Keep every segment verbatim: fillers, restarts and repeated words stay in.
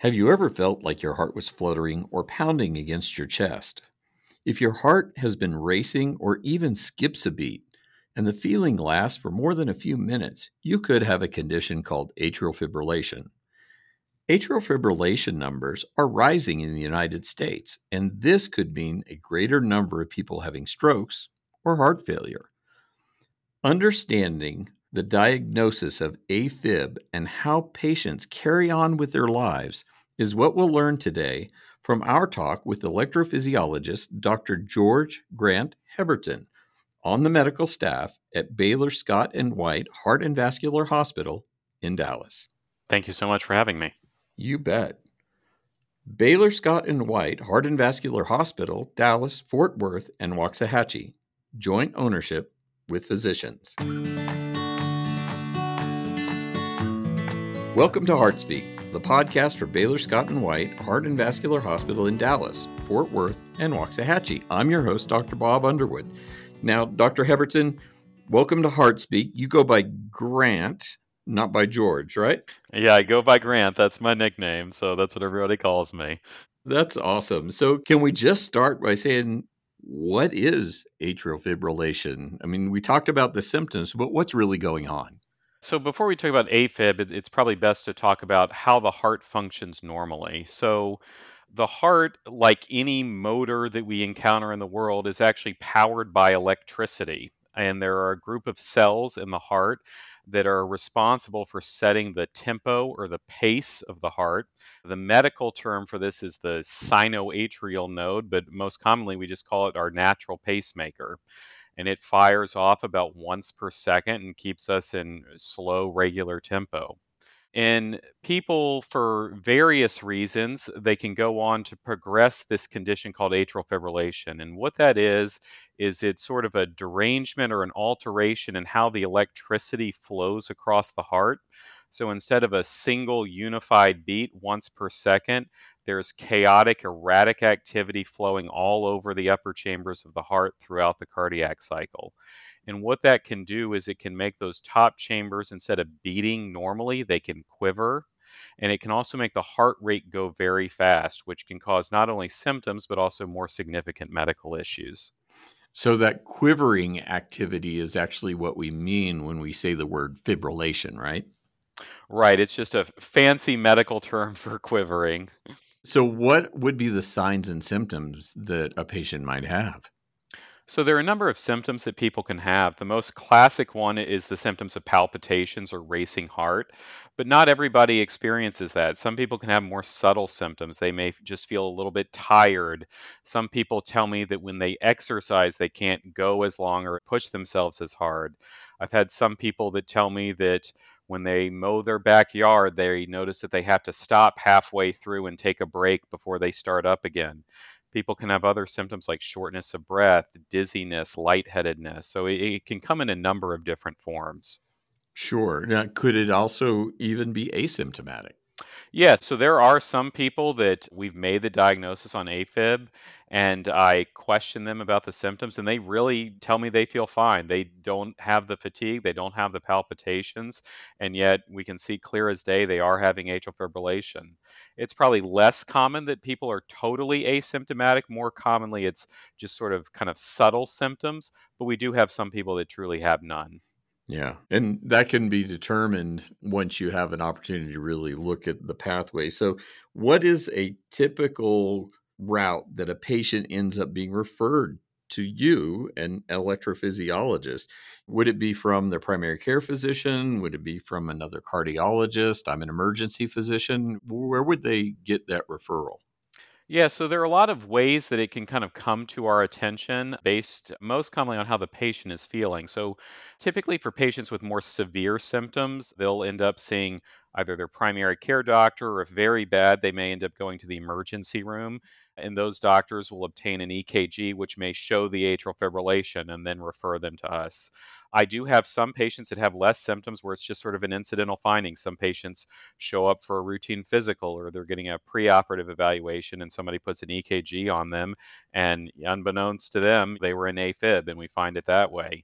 Have you ever felt like your heart was fluttering or pounding against your chest? If your heart has been racing or even skips a beat, and the feeling lasts for more than a few minutes, you could have a condition called atrial fibrillation. Atrial fibrillation numbers are rising in the United States, and this could mean a greater number of people having strokes or heart failure. Understanding the diagnosis of AFib and how patients carry on with their lives is what we'll learn today from our talk with electrophysiologist Doctor George Grant Heberton on the medical staff at Baylor Scott and White Heart and Vascular Hospital in Dallas. Thank you so much for having me. You bet. Baylor Scott and White Heart and Vascular Hospital, Dallas, Fort Worth, and Waxahachie. Joint ownership with physicians. Welcome to HeartSpeak, the podcast for Baylor Scott and White Heart and Vascular Hospital in Dallas, Fort Worth, and Waxahachie. I'm your host, Doctor Bob Underwood. Now, Doctor Heberton, welcome to HeartSpeak. You go by Grant, not by George, right? Yeah, I go by Grant. That's my nickname, so that's what everybody calls me. That's awesome. So can we just start by saying, what is atrial fibrillation? I mean, we talked about the symptoms, but what's really going on? So before we talk about AFib, it, it's probably best to talk about how the heart functions normally. So the heart, like any motor that we encounter in the world, is actually powered by electricity. And there are a group of cells in the heart that are responsible for setting the tempo or the pace of the heart. The medical term for this is the sinoatrial node, but most commonly we just call it our natural pacemaker. And it fires off about once per second and keeps us in slow, regular tempo. In people, for various reasons, they can go on to progress this condition called atrial fibrillation. And what that is, is it's sort of a derangement or an alteration in how the electricity flows across the heart. So instead of a single unified beat once per second, there's chaotic, erratic activity flowing all over the upper chambers of the heart throughout the cardiac cycle. And what that can do is it can make those top chambers, instead of beating normally, they can quiver. And it can also make the heart rate go very fast, which can cause not only symptoms, but also more significant medical issues. So that quivering activity is actually what we mean when we say the word fibrillation, right? Right. It's just a fancy medical term for quivering. So what would be the signs and symptoms that a patient might have? So there are a number of symptoms that people can have. The most classic one is the symptoms of palpitations or racing heart, but not everybody experiences that. Some people can have more subtle symptoms. They may f- just feel a little bit tired. Some people tell me that when they exercise, they can't go as long or push themselves as hard. I've had some people that tell me that when they mow their backyard, they notice that they have to stop halfway through and take a break before they start up again. People can have other symptoms like shortness of breath, dizziness, lightheadedness. So it, it can come in a number of different forms. Sure. Now, could it also even be asymptomatic? Yeah, so there are some people that we've made the diagnosis on AFib, and I question them about the symptoms, and they really tell me they feel fine. They don't have the fatigue, they don't have the palpitations, and yet we can see clear as day they are having atrial fibrillation. It's probably less common that people are totally asymptomatic. More commonly, it's just sort of kind of subtle symptoms, but we do have some people that truly have none. Yeah. And that can be determined once you have an opportunity to really look at the pathway. So, what is a typical route that a patient ends up being referred to you, an electrophysiologist? Would it be from their primary care physician? Would it be from another cardiologist? I'm an emergency physician. Where would they get that referral? Yeah, so there are a lot of ways that it can kind of come to our attention based most commonly on how the patient is feeling. So typically for patients with more severe symptoms, they'll end up seeing either their primary care doctor, or if very bad, they may end up going to the emergency room. And those doctors will obtain an E K G, which may show the atrial fibrillation and then refer them to us. I do have some patients that have less symptoms where it's just sort of an incidental finding. Some patients show up for a routine physical, or they're getting a preoperative evaluation and somebody puts an E K G on them, and unbeknownst to them, they were in AFib, and we find it that way.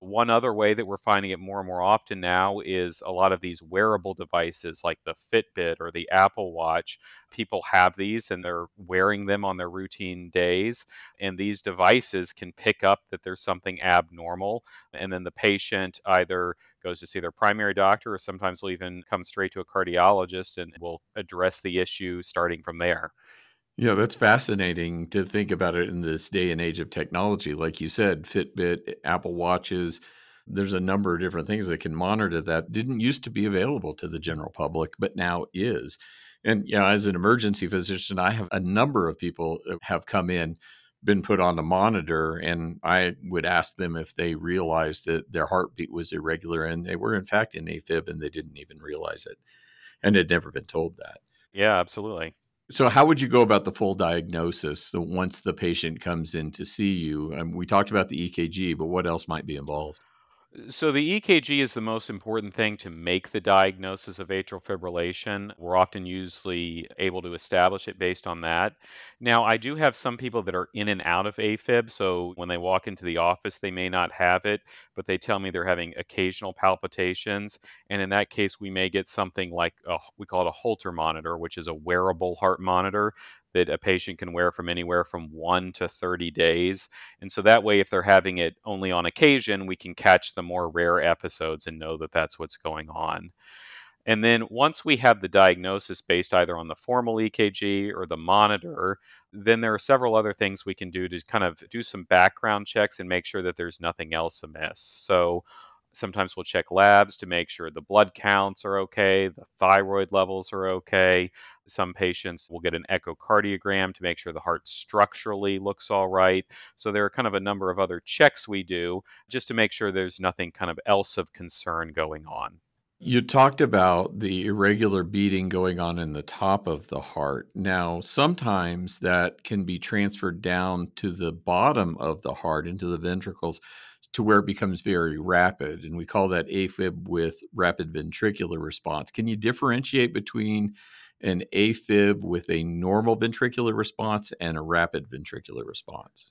One other way that we're finding it more and more often now is a lot of these wearable devices like the Fitbit or the Apple Watch. People have these and they're wearing them on their routine days. And these devices can pick up that there's something abnormal. And then the patient either goes to see their primary doctor or sometimes will even come straight to a cardiologist and will address the issue starting from there. Yeah, that's fascinating to think about it in this day and age of technology. Like you said, Fitbit, Apple Watches, there's a number of different things that can monitor that didn't used to be available to the general public, but now is. And yeah, as an emergency physician, I have a number of people that have come in, been put on a monitor, and I would ask them if they realized that their heartbeat was irregular, and they were in fact in AFib and they didn't even realize it and had never been told that. Yeah, absolutely. So how would you go about the full diagnosis the, once the patient comes in to see you? Um, we talked about the E K G, but what else might be involved? So the E K G is the most important thing to make the diagnosis of atrial fibrillation. We're often usually able to establish it based on that. Now, I do have some people that are in and out of AFib, so when they walk into the office, they may not have it, but they tell me they're having occasional palpitations, and in that case, we may get something like a, we call it a Holter monitor, which is a wearable heart monitor that a patient can wear from anywhere from one to thirty days. And so that way, if they're having it only on occasion, we can catch the more rare episodes and know that that's what's going on. And then once we have the diagnosis based either on the formal E K G or the monitor, then there are several other things we can do to kind of do some background checks and make sure that there's nothing else amiss. So sometimes we'll check labs to make sure the blood counts are okay, the thyroid levels are okay. Some patients will get an echocardiogram to make sure the heart structurally looks all right. So there are kind of a number of other checks we do just to make sure there's nothing kind of else of concern going on. You talked about the irregular beating going on in the top of the heart. Now, sometimes that can be transferred down to the bottom of the heart into the ventricles to where it becomes very rapid. And we call that AFib with rapid ventricular response. Can you differentiate between an AFib with a normal ventricular response and a rapid ventricular response?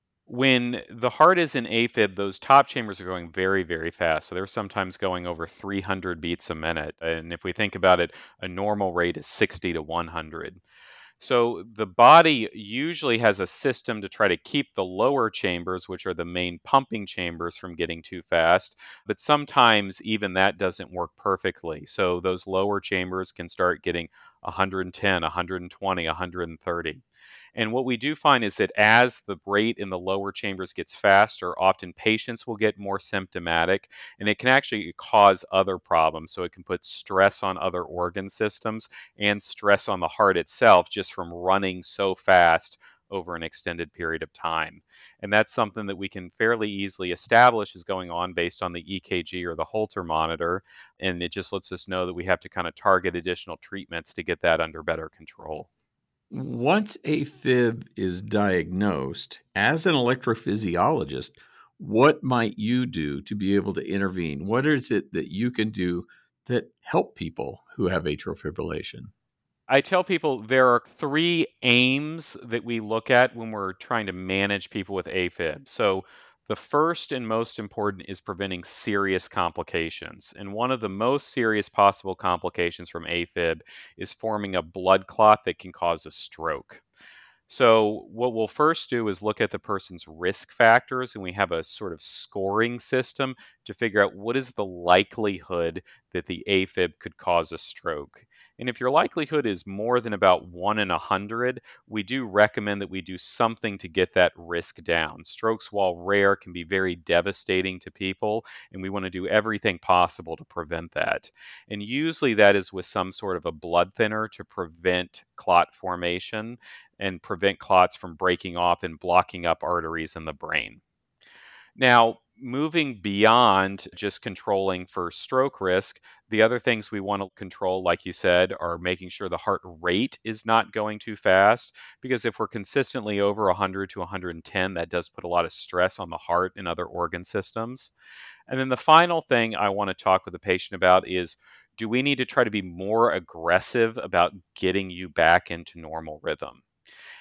When the heart is in AFib, those top chambers are going very, very fast. So they're sometimes going over three hundred beats a minute. And if we think about it, a normal rate is sixty to one hundred. So the body usually has a system to try to keep the lower chambers, which are the main pumping chambers, from getting too fast. But sometimes even that doesn't work perfectly. So those lower chambers can start getting one hundred ten, one hundred twenty, one hundred thirty. And what we do find is that as the rate in the lower chambers gets faster, often patients will get more symptomatic, and it can actually cause other problems. So it can put stress on other organ systems and stress on the heart itself just from running so fast over an extended period of time. And that's something that we can fairly easily establish is going on based on the E K G or the Holter monitor. And it just lets us know that we have to kind of target additional treatments to get that under better control. Once AFib is diagnosed, as an electrophysiologist, what might you do to be able to intervene? What is it that you can do that help people who have atrial fibrillation? I tell people there are three aims that we look at when we're trying to manage people with AFib. So, the first and most important is preventing serious complications. And one of the most serious possible complications from AFib is forming a blood clot that can cause a stroke. So, what we'll first do is look at the person's risk factors, and we have a sort of scoring system to figure out what is the likelihood that the AFib could cause a stroke. And if your likelihood is more than about one in a hundred, we do recommend that we do something to get that risk down. Strokes, while rare, can be very devastating to people, and we want to do everything possible to prevent that. And usually that is with some sort of a blood thinner to prevent clot formation and prevent clots from breaking off and blocking up arteries in the brain. Now, moving beyond just controlling for stroke risk, the other things we want to control, like you said, are making sure the heart rate is not going too fast. Because if we're consistently over one hundred to one hundred ten, that does put a lot of stress on the heart and other organ systems. And then the final thing I want to talk with the patient about is, do we need to try to be more aggressive about getting you back into normal rhythm?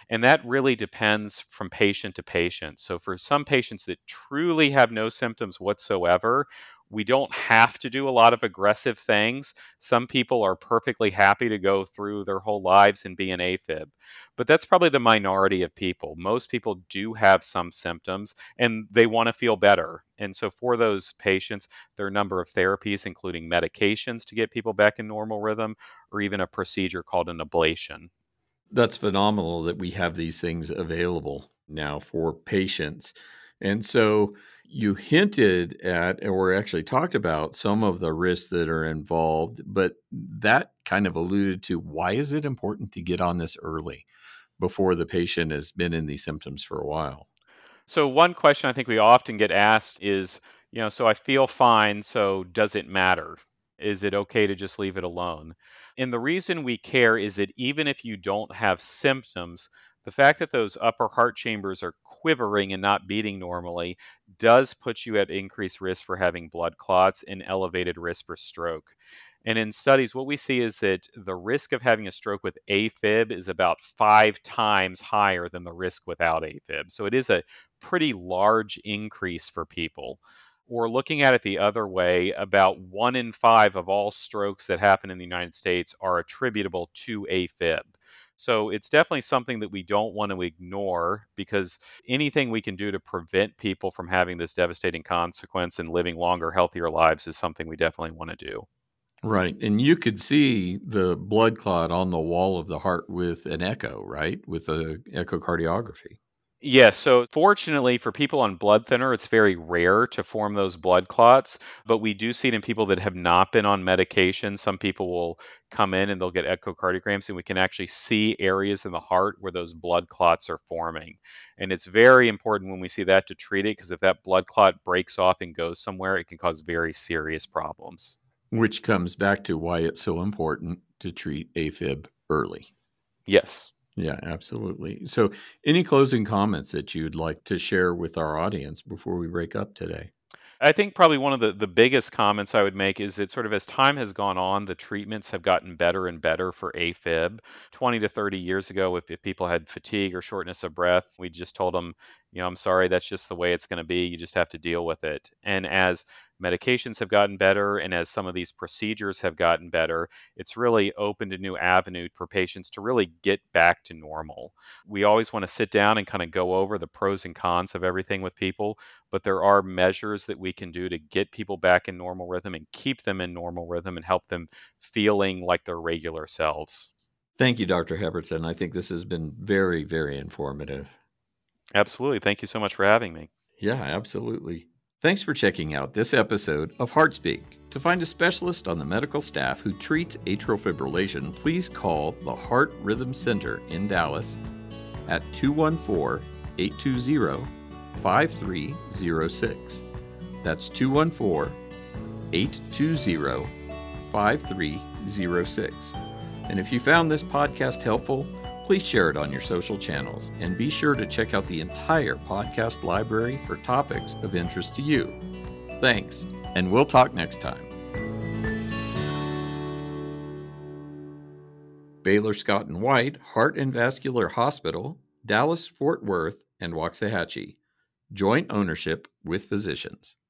And that really depends from patient to patient. So for some patients that truly have no symptoms whatsoever, we don't have to do a lot of aggressive things. Some people are perfectly happy to go through their whole lives and be an AFib. But that's probably the minority of people. Most people do have some symptoms and they want to feel better. And so for those patients, there are a number of therapies, including medications to get people back in normal rhythm, or even a procedure called an ablation. That's phenomenal that we have these things available now for patients. And so you hinted at, or actually talked about some of the risks that are involved, but that kind of alluded to why is it important to get on this early before the patient has been in these symptoms for a while? So one question I think we often get asked is, you know, so I feel fine, so does it matter? Is it okay to just leave it alone? And the reason we care is that even if you don't have symptoms, the fact that those upper heart chambers are quivering and not beating normally does put you at increased risk for having blood clots and elevated risk for stroke. And in studies, what we see is that the risk of having a stroke with AFib is about five times higher than the risk without AFib. So it is a pretty large increase for people. Or looking at it the other way, about one in five of all strokes that happen in the United States are attributable to AFib. So it's definitely something that we don't want to ignore, because anything we can do to prevent people from having this devastating consequence and living longer, healthier lives is something we definitely want to do. Right. And you could see the blood clot on the wall of the heart with an echo, right? With a echocardiography. Yes, so fortunately for people on blood thinner, it's very rare to form those blood clots, but we do see it in people that have not been on medication. Some people will come in and they'll get echocardiograms, and we can actually see areas in the heart where those blood clots are forming. And it's very important when we see that to treat it, because if that blood clot breaks off and goes somewhere, it can cause very serious problems. Which comes back to why it's so important to treat AFib early. Yes. Yeah, absolutely. So, any closing comments that you'd like to share with our audience before we break up today? I think probably one of the, the biggest comments I would make is that sort of as time has gone on, the treatments have gotten better and better for AFib. twenty to thirty years ago, if, if people had fatigue or shortness of breath, we just told them, you know, I'm sorry, that's just the way it's going to be. You just have to deal with it. And as medications have gotten better and as some of these procedures have gotten better, it's really opened a new avenue for patients to really get back to normal. We always want to sit down and kind of go over the pros and cons of everything with people, but there are measures that we can do to get people back in normal rhythm and keep them in normal rhythm and help them feeling like their regular selves. Thank you, Doctor Hebertson. I think this has been very, very informative. Absolutely. Thank you so much for having me. Yeah, absolutely. Thanks for checking out this episode of HeartSpeak. To find a specialist on the medical staff who treats atrial fibrillation, please call the Heart Rhythm Center in Dallas at two one four, eight two zero, five three zero six. That's two one four, eight two zero, five three zero six. And if you found this podcast helpful, please share it on your social channels and be sure to check out the entire podcast library for topics of interest to you. Thanks, and we'll talk next time. Baylor Scott and White Heart and Vascular Hospital, Dallas, Fort Worth, and Waxahachie. Joint ownership with physicians.